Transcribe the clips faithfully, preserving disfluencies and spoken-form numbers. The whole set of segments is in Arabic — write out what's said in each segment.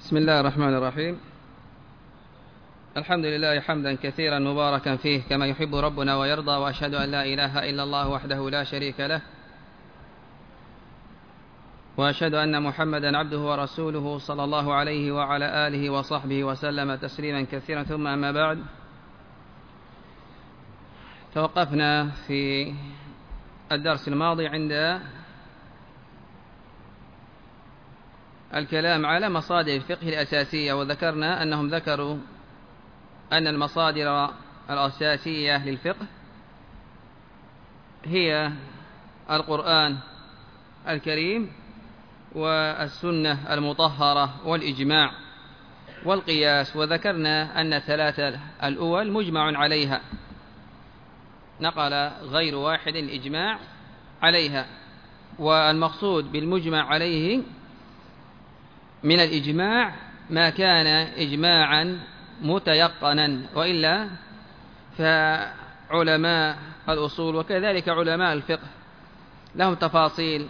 بسم الله الرحمن الرحيم. الحمد لله حمدا كثيرا مباركا فيه كما يحب ربنا ويرضى، وأشهد أن لا إله إلا الله وحده لا شريك له، وأشهد أن محمدا عبده ورسوله صلى الله عليه وعلى آله وصحبه وسلم تسليما كثيرا. ثم أما بعد، توقفنا في الدرس الماضي عند الكلام على مصادر الفقه الأساسية، وذكرنا أنهم ذكروا أن المصادر الأساسية للفقه هي القرآن الكريم والسنة المطهرة والإجماع والقياس، وذكرنا أن الثلاثة الأول مجمع عليها، نقل غير واحد الإجماع عليها، والمقصود بالمجمع عليه من الإجماع ما كان إجماعا متيقنا، وإلا فعلماء الأصول وكذلك علماء الفقه لهم تفاصيل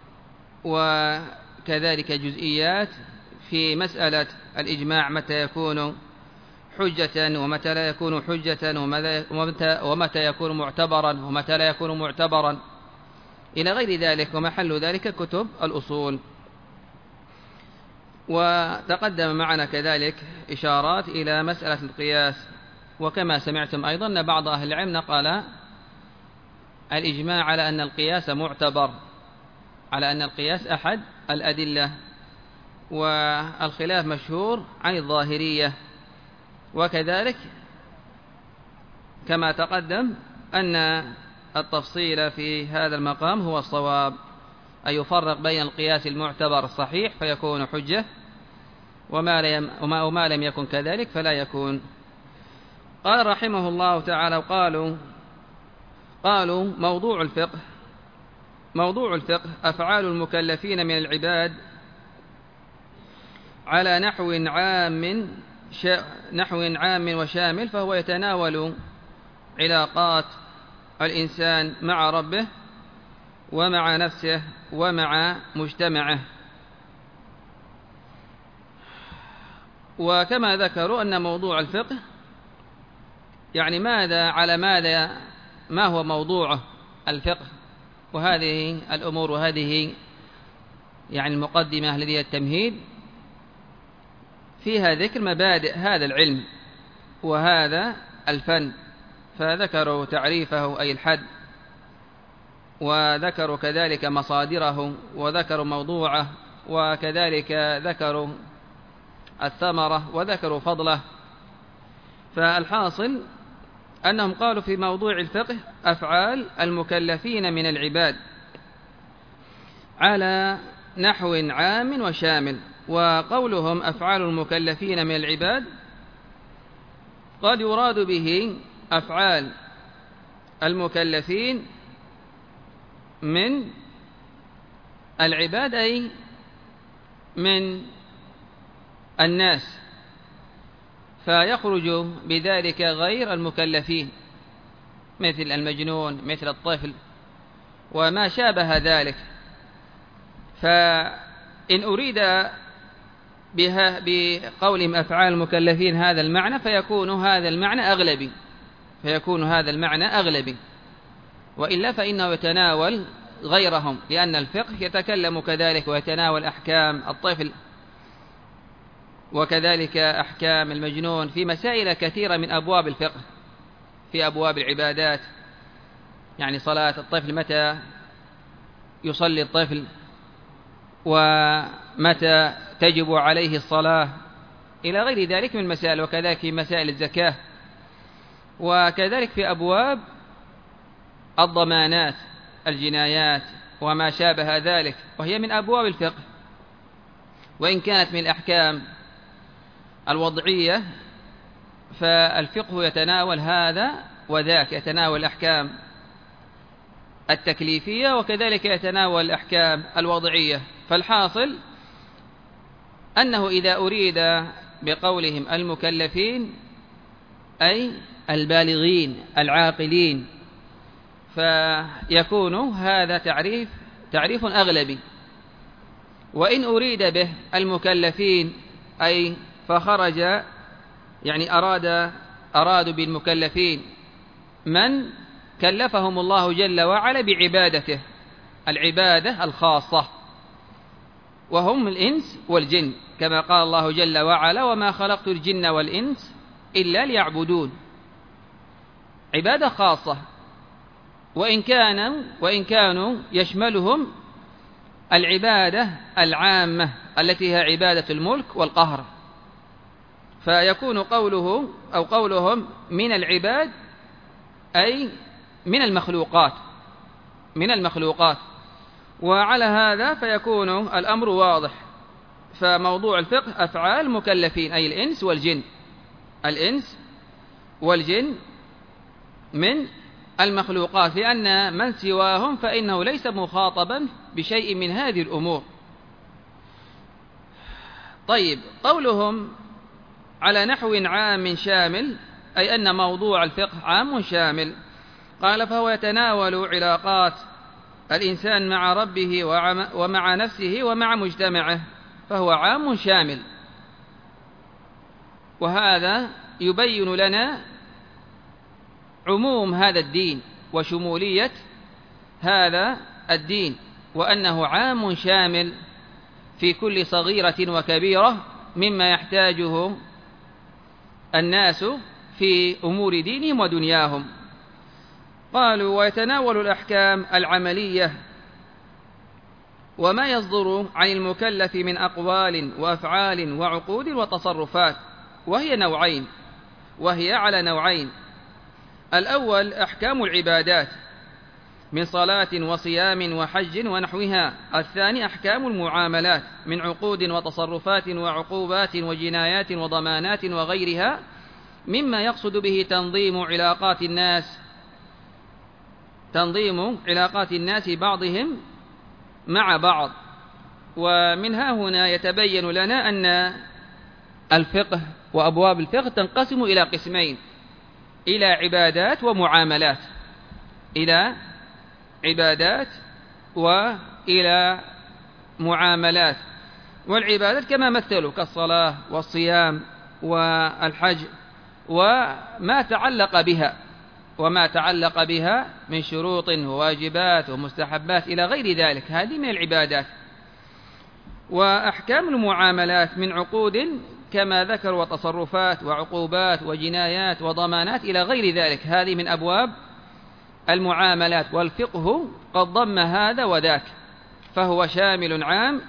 وكذلك جزئيات في مسألة الإجماع، متى يكون حجة ومتى لا يكون حجة، ومتى, ومتى يكون معتبرا ومتى لا يكون معتبرا إلى غير ذلك، ومحل ذلك كتب الأصول. وتقدم معنا كذلك إشارات إلى مسألة القياس، وكما سمعتم أيضا أن بعض أهل العلم نقل الإجماع على أن القياس معتبر، على أن القياس أحد الأدلة، والخلاف مشهور عن الظاهرية. وكذلك كما تقدم أن التفصيل في هذا المقام هو الصواب، أن يفرق بين القياس المعتبر الصحيح فيكون حجة، وما لم, وما لم يكن كذلك فلا يكون. قال رحمه الله تعالى: قالوا قالوا موضوع الفقه موضوع الفقه أفعال المكلفين من العباد على نحو عام نحو عام وشامل، فهو يتناول علاقات الإنسان مع ربه ومع نفسه ومع مجتمعه. وكما ذكروا أن موضوع الفقه يعني ماذا على ماذا ما هو موضوعه الفقه، وهذه الأمور وهذه يعني المقدمة الذي هي التمهيد فيها ذكر مبادئ هذا العلم وهذا الفن، فذكروا تعريفه أي الحد، وذكروا كذلك مصادره، وذكروا موضوعه، وكذلك ذكروا الثمرة، وذكروا فضله. فالحاصل أنهم قالوا في موضوع الفقه أفعال المكلفين من العباد على نحو عام وشامل. وقولهم أفعال المكلفين من العباد قد يراد به أفعال المكلفين من العباد أي من الناس، فيخرج بذلك غير المكلفين مثل المجنون مثل الطفل وما شابه ذلك. فإن أريد بها بقولهم أفعال المكلفين هذا المعنى فيكون هذا المعنى أغلبي فيكون هذا المعنى أغلبي وإلا فإنه يتناول غيرهم، لأن الفقه يتكلم كذلك ويتناول أحكام الطفل وكذلك أحكام المجنون في مسائل كثيرة من أبواب الفقه، في أبواب العبادات، يعني صلاة الطفل، متى يصلي الطفل ومتى تجب عليه الصلاة إلى غير ذلك من المسائل، وكذلك في مسائل الزكاة، وكذلك في أبواب الضمانات الجنايات وما شابه ذلك، وهي من أبواب الفقه، وإن كانت من الأحكام الوضعية فالفقه يتناول هذا وذاك، يتناول الأحكام التكليفية وكذلك يتناول الأحكام الوضعية. فالحاصل أنه إذا أريد بقولهم المكلفين أي البالغين العاقلين، فيكون هذا تعريف تعريف أغلبي. وإن أريد به المكلفين أي فخرج، يعني أراد أرادوا بالمكلفين من كلفهم الله جل وعلا بعبادته، العبادة الخاصة، وهم الإنس والجن، كما قال الله جل وعلا: وما خلقت الجن والإنس إلا ليعبدون. عبادة خاصة، وإن كانوا وإن كانوا يشملهم العبادة العامة التي هي عبادة الملك والقهر، فيكون قوله أو قولهم من العباد أي من المخلوقات من المخلوقات وعلى هذا فيكون الأمر واضح. فموضوع الفقه أفعال مكلفين، أي الإنس والجن الإنس والجن من المخلوقات، لأن من سواهم فإنه ليس مخاطبا بشيء من هذه الأمور. طيب، قولهم على نحو عام شامل، أي أن موضوع الفقه عام شامل. قال: فهو يتناول علاقات الإنسان مع ربه ومع نفسه ومع مجتمعه، فهو عام شامل. وهذا يبين لنا عموم هذا الدين وشمولية هذا الدين، وأنه عام شامل في كل صغيرة وكبيرة مما يحتاجه الناس في أمور دينهم ودنياهم. قالوا: ويتناول الأحكام العملية وما يصدر عن المكلف من أقوال وأفعال وعقود وتصرفات، وهي نوعين وهي على نوعين. الأول أحكام العبادات من صلاة وصيام وحج ونحوها. الثاني أحكام المعاملات من عقود وتصرفات وعقوبات وجنايات وضمانات وغيرها، مما يقصد به تنظيم علاقات الناس تنظيم علاقات الناس بعضهم مع بعض. ومن ها هنا يتبين لنا أن الفقه وأبواب الفقه تنقسم إلى قسمين: إلى عبادات ومعاملات إلى عبادات وإلى معاملات. والعبادات كما مثلوا كالصلاة والصيام والحج وما تعلق بها وما تعلق بها من شروط وواجبات ومستحبات إلى غير ذلك، هذه من العبادات. وأحكام المعاملات من عقود كما ذكر وتصرفات وعقوبات وجنايات وضمانات إلى غير ذلك، هذه من أبواب المعاملات. والفقه قد ضم هذا وذاك، فهو شامل عام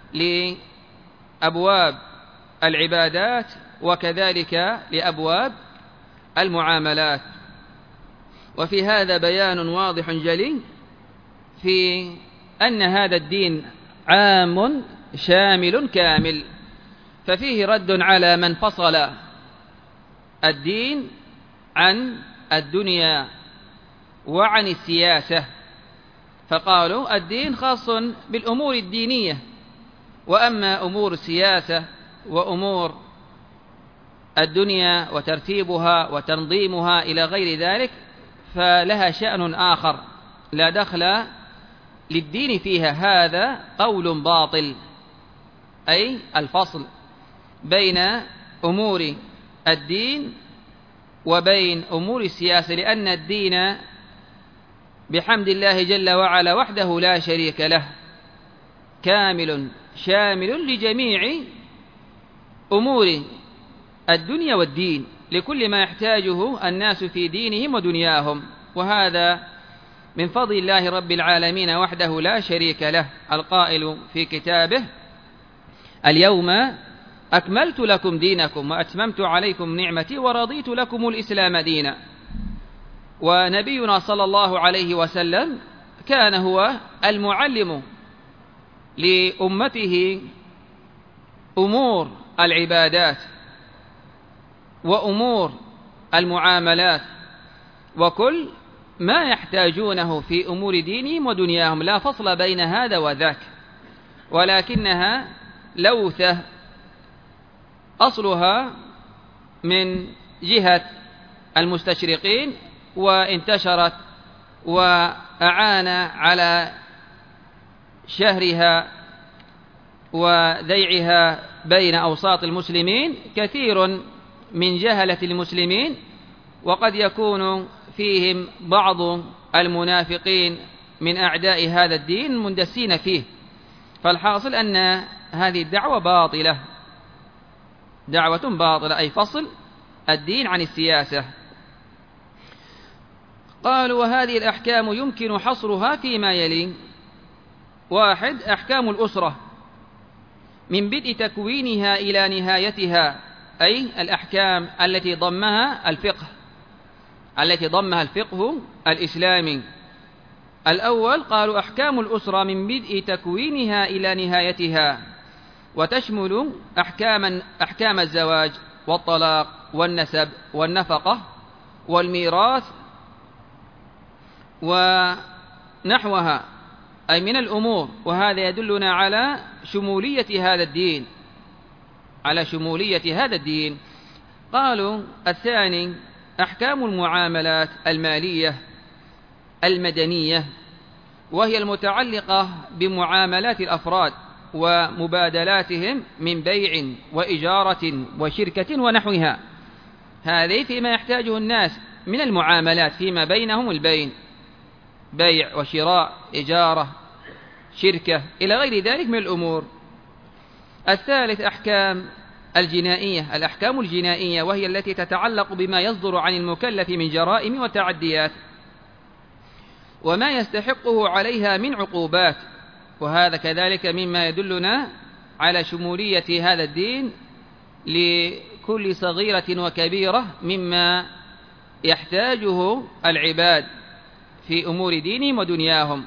لأبواب العبادات وكذلك لأبواب المعاملات. وفي هذا بيان واضح جلي في أن هذا الدين عام شامل كامل، ففيه رد على من فصل الدين عن الدنيا وعن السياسة، فقالوا الدين خاص بالأمور الدينية، وأما أمور السياسة وأمور الدنيا وترتيبها وتنظيمها إلى غير ذلك فلها شأن آخر لا دخل للدين فيها. هذا قول باطل، أي الفصل بين أمور الدين وبين أمور السياسة، لأن الدين بحمد الله جل وعلا وحده لا شريك له كامل شامل لجميع أمور الدنيا والدين، لكل ما يحتاجه الناس في دينهم ودنياهم. وهذا من فضل الله رب العالمين وحده لا شريك له، القائل في كتابه: اليوم أكملت لكم دينكم وأتممت عليكم نعمتي ورضيت لكم الإسلام دينا. ونبينا صلى الله عليه وسلم كان هو المعلم لأمته أمور العبادات وأمور المعاملات وكل ما يحتاجونه في أمور دينهم ودنياهم، لا فصل بين هذا وذاك، ولكنها لوثة أصلها من جهة المستشرقين، وانتشرت وأعان على شهرها وذيعها بين أوساط المسلمين كثير من جهلة المسلمين، وقد يكون فيهم بعض المنافقين من أعداء هذا الدين مندسين فيه. فالحاصل أن هذه الدعوة باطلة، دعوة باطلة، أي فصل الدين عن السياسة. قالوا وهذه الأحكام يمكن حصرها فيما يلي: واحد، أحكام الأسرة من بدء تكوينها إلى نهايتها، أي الأحكام التي ضمها الفقه التي ضمها الفقه الإسلامي. الأول قالوا أحكام الأسرة من بدء تكوينها إلى نهايتها، وتشمل أحكام أحكام الزواج والطلاق والنسب والنفقة والميراث ونحوها، أي من الأمور. وهذا يدلنا على شمولية هذا الدين على شمولية هذا الدين. قالوا الثاني أحكام المعاملات المالية المدنية، وهي المتعلقة بمعاملات الأفراد ومبادلاتهم من بيع وإجارة وشركة ونحوها. هذه فيما يحتاجه الناس من المعاملات فيما بينهم، البين، بيع وشراء، إجارة، شركة، إلى غير ذلك من الأمور. الثالث أحكام الجنائية الأحكام الجنائية، وهي التي تتعلق بما يصدر عن المكلف من جرائم وتعديات وما يستحقه عليها من عقوبات. وهذا كذلك مما يدلنا على شمولية هذا الدين لكل صغيرة وكبيرة مما يحتاجه العباد في أمور دينهم ودنياهم.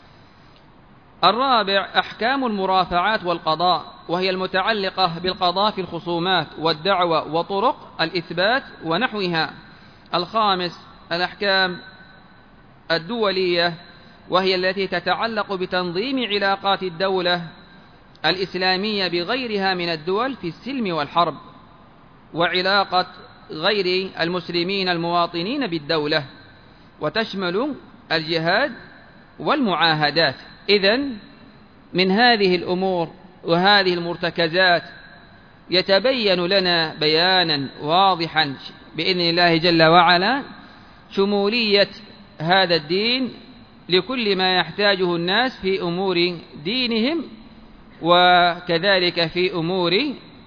الرابع أحكام المرافعات والقضاء، وهي المتعلقة بالقضاء في الخصومات والدعوة وطرق الإثبات ونحوها. الخامس الأحكام الدولية، وهي التي تتعلق بتنظيم علاقات الدولة الإسلامية بغيرها من الدول في السلم والحرب، وعلاقة غير المسلمين المواطنين بالدولة، وتشمل الجهاد والمعاهدات. إذن من هذه الأمور وهذه المرتكزات يتبين لنا بيانا واضحا بإذن الله جل وعلا شمولية هذا الدين لكل ما يحتاجه الناس في أمور دينهم وكذلك في أمور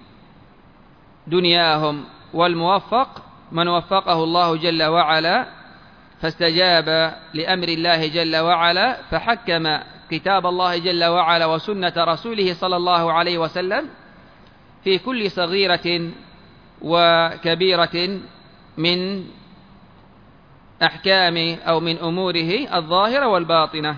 دنياهم. والموفق من وفقه الله جل وعلا فاستجاب لأمر الله جل وعلا، فحكم كتاب الله جل وعلا وسنة رسوله صلى الله عليه وسلم في كل صغيرة وكبيرة من أحكام أو من أموره الظاهرة والباطنة.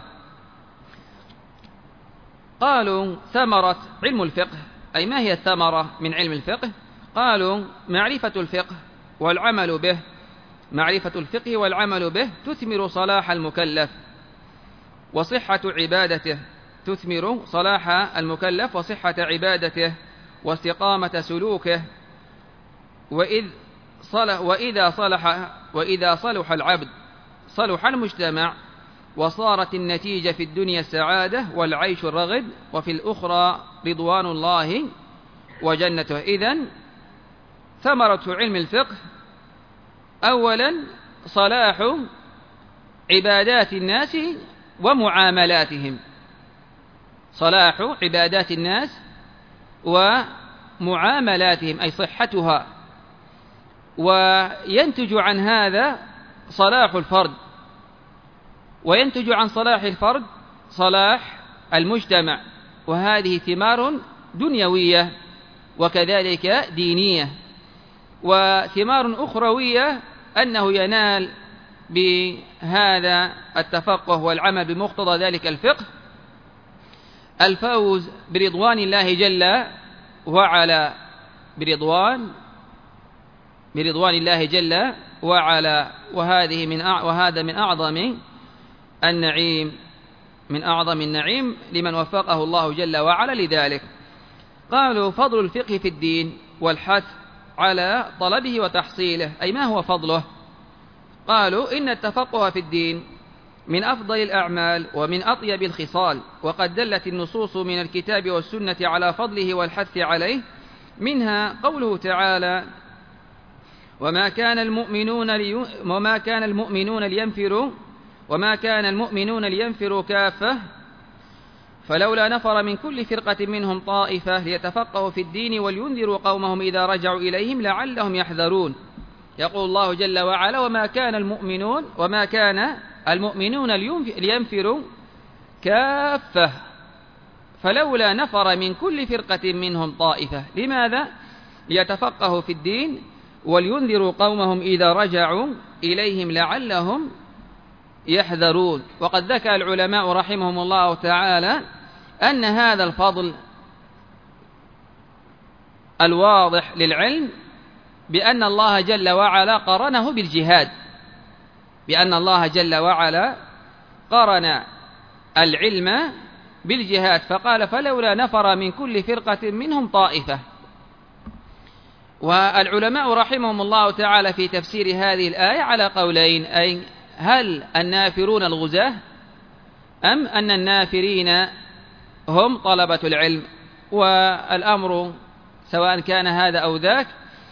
قالوا ثمرة علم الفقه، أي ما هي الثمرة من علم الفقه؟ قالوا معرفة الفقه والعمل به معرفة الفقه والعمل به تثمر صلاح المكلف وصحة عبادته تثمر صلاح المكلف وصحة عبادته واستقامة سلوكه. وإذ صلح وإذا صلح وإذا صلح العبد صلح المجتمع، وصارت النتيجة في الدنيا السعادة والعيش الرغد، وفي الأخرى رضوان الله وجنته. إذن ثمرة علم الفقه أولا صلاح عبادات الناس ومعاملاتهم، صلاح عبادات الناس ومعاملاتهم أي صحتها، وينتج عن هذا صلاح الفرد، وينتج عن صلاح الفرد صلاح المجتمع. وهذه ثمار دنيوية وكذلك دينية. وثمار أخروية أنه ينال بهذا التفقه والعمل بمقتضى ذلك الفقه الفوز برضوان الله جل وعلا برضوان برضوان الله جل وعلا. وهذه من أع... وهذا من أعظم النعيم من أعظم النعيم لمن وفقه الله جل وعلا لذلك. قالوا فضل الفقه في الدين والحث على طلبه وتحصيله، أي ما هو فضله؟ قالوا إن التفقه في الدين من أفضل الأعمال ومن أطيب الخصال، وقد دلت النصوص من الكتاب والسنة على فضله والحث عليه منها قوله تعالى: وما كان المؤمنون لي... وما كان المؤمنون لينفروا وما كان المؤمنون لينفروا كافة فلولا نفر من كل فرقة منهم طائفة ليتفقهوا في الدين ولينذروا قومهم إذا رجعوا إليهم لعلهم يحذرون. يقول الله جل وعلا: وما كان المؤمنون وما كان المؤمنون لينفروا كافة فلولا نفر من كل فرقة منهم طائفة. لماذا؟ ليتفقهوا في الدين ولينذروا قومهم إذا رجعوا إليهم لعلهم يحذرون. وقد ذكر العلماء رحمهم الله تعالى أن هذا الفضل الواضح للعلم بأن الله جل وعلا قرنه بالجهاد، بأن الله جل وعلا قرن العلم بالجهاد، فقال: فلولا نفر من كل فرقة منهم طائفة. والعلماء رحمهم الله تعالى في تفسير هذه الآية على قولين: أي هل النافرون الغزاة أم أن النافرين هم طلبة العلم؟ والأمر سواء كان هذا أو ذاك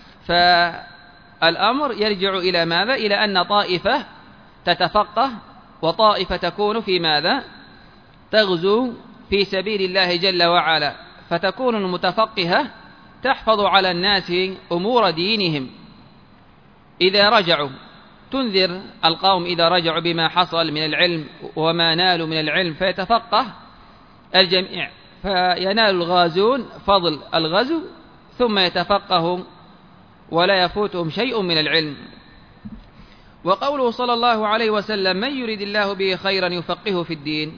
فالأمر يرجع إلى ماذا؟ إلى أن طائفة تتفقه وطائفة تكون في ماذا؟ تغزو في سبيل الله جل وعلا، فتكون المتفقهة تحفظ على الناس أمور دينهم إذا رجعوا، تنذر القوم إذا رجعوا بما حصل من العلم وما نالوا من العلم، فيتفقه الجميع، فينال الغازون فضل الغزو ثم يتفقهوا ولا يفوتهم شيء من العلم. وقوله صلى الله عليه وسلم: من يريد الله به خيرا يفقهه في الدين.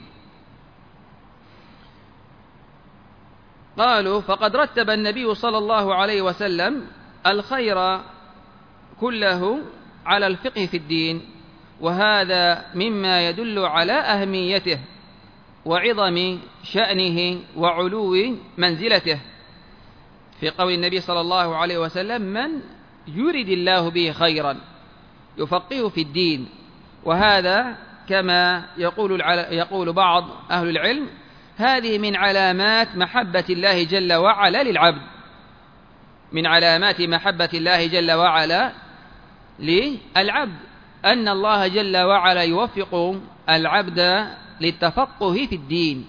قالوا: فقد رتب النبي صلى الله عليه وسلم الخير كله على الفقه في الدين، وهذا مما يدل على أهميته وعظم شأنه وعلو منزلته، في قول النبي صلى الله عليه وسلم: من يريد الله به خيرا يفقهه في الدين. وهذا كما يقول يقول بعض أهل العلم هذه من علامات محبة الله جل وعلا للعبد، من علامات محبة الله جل وعلا للعبد أن الله جل وعلا يوفق العبد للتفقه في الدين.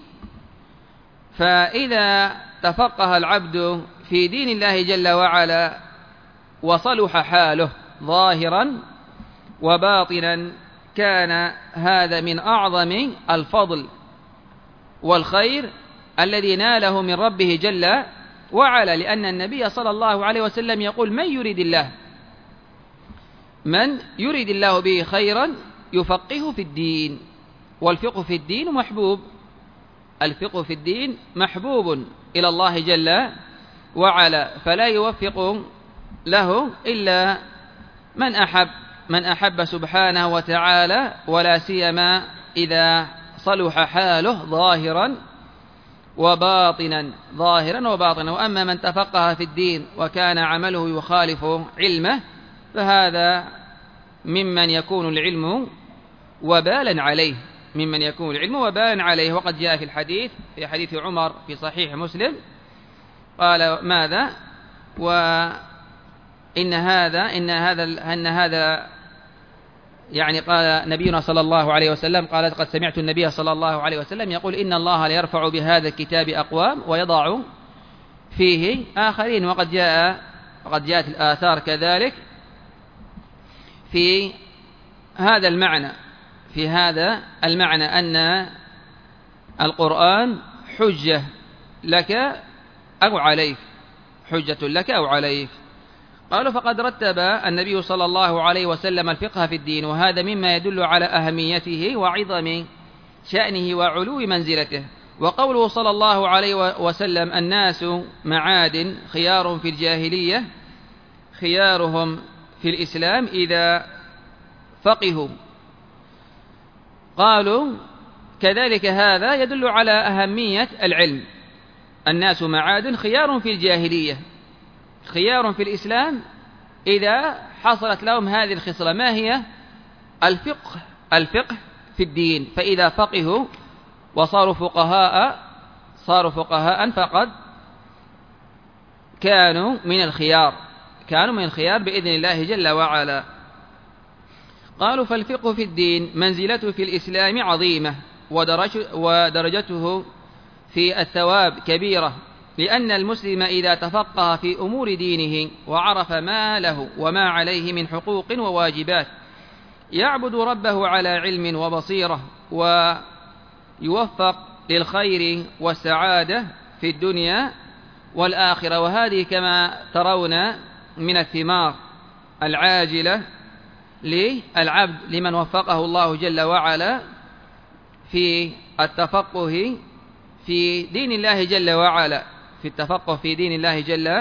فإذا تفقه العبد في دين الله جل وعلا وصلح حاله ظاهرا وباطنا كان هذا من أعظم الفضل والخير الذي ناله من ربه جل وعلا، لأن النبي صلى الله عليه وسلم يقول: من يريد الله من يريد الله به خيرا يفقهه في الدين. والفقه في الدين محبوب، الفقه في الدين محبوب إلى الله جل وعلا، فلا يوفق له إلا من أحب من أحب سبحانه وتعالى، ولا سيما إذا صلح حاله ظاهرا وباطنا ظاهرا وباطنا. وأما من تفقه في الدين وكان عمله يخالف علمه فهذا ممن يكون العلم وبالا عليه ممن يكون العلم وبالا عليه. وقد جاء في الحديث في حديث عمر في صحيح مسلم قال: ماذا؟ وإن هذا إن هذا أن هذا يعني قال نبينا صلى الله عليه وسلم قال: قد سمعت النبي صلى الله عليه وسلم يقول: إن الله ليرفع بهذا الكتاب أقوام ويضع فيه آخرين. وقد جاء وقد جاءت الآثار كذلك في هذا المعنى في هذا المعنى أن القرآن حجة لك أو عليك حجة لك أو عليك. قالوا: فقد رتب النبي صلى الله عليه وسلم الفقه في الدين، وهذا مما يدل على أهميته وعظم شأنه وعلو منزلته. وقوله صلى الله عليه وسلم: الناس معادن خيار في الجاهلية خيارهم في الإسلام إذا فقهوا. قالوا كذلك هذا يدل على أهمية العلم. الناس معادن خيار في الجاهلية خيار في الإسلام إذا حصلت لهم هذه الخصلة. ما هي؟ الفقه الفقه في الدين، فإذا فقهوا وصاروا فقهاء صاروا فقهاء فقد كانوا من الخيار كانوا من الخيار بإذن الله جل وعلا. قالوا فالفقه في الدين منزلته في الإسلام عظيمة ودرجته في الثواب كبيرة، لأن المسلم إذا تفقه في أمور دينه وعرف ما له وما عليه من حقوق وواجبات يعبد ربه على علم وبصيرة ويوفق للخير والسعادة في الدنيا والآخرة. وهذه كما ترون من الثمار العاجلة للعبد لمن وفقه الله جل وعلا في التفقه في دين الله جل وعلا في التفقه في دين الله جل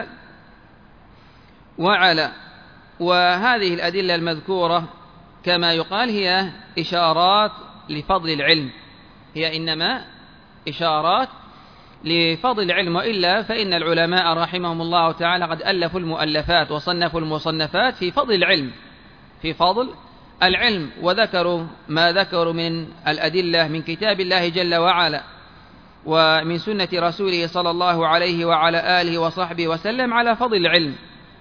وعلا. وهذه الأدلة المذكورة كما يقال هي إشارات لفضل العلم، هي إنما إشارات لفضل العلم، وإلا فإن العلماء رحمهم الله تعالى قد ألفوا المؤلفات وصنفوا المصنفات في فضل العلم في فضل العلم وذكروا ما ذكروا من الأدلة من كتاب الله جل وعلا ومن سنة رسوله صلى الله عليه وعلى آله وصحبه وسلم على فضل العلم.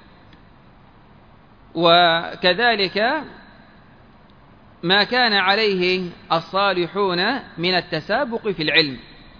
وكذلك ما كان عليه الصالحون من التسابق في العلم.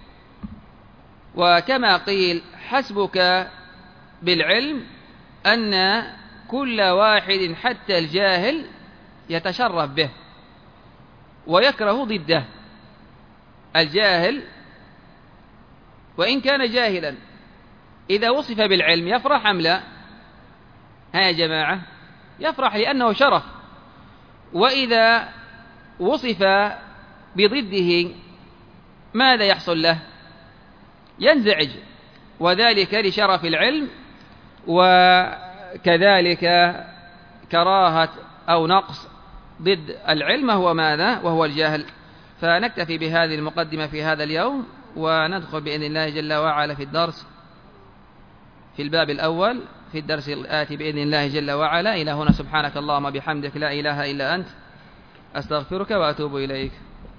وكما قيل حسبك بالعلم أن كل واحد حتى الجاهل يتشرف به ويكره ضده. الجاهل وإن كان جاهلا إذا وصف بالعلم يفرح أم لا؟ ها يا جماعة، يفرح لأنه شرف. وإذا وصف بضده ماذا يحصل له؟ ينزعج، وذلك لشرف العلم وكذلك كراهة أو نقص ضد العلم هو ماذا؟ وهو الجهل. فنكتفي بهذه المقدمة في هذا اليوم وندخل بإذن الله جل وعلا في الدرس في الباب الأول في الدرس الآتي بإذن الله جل وعلا. إلى هنا سبحانك اللهم بحمدك لا إله إلا أنت أستغفرك وأتوب إليك.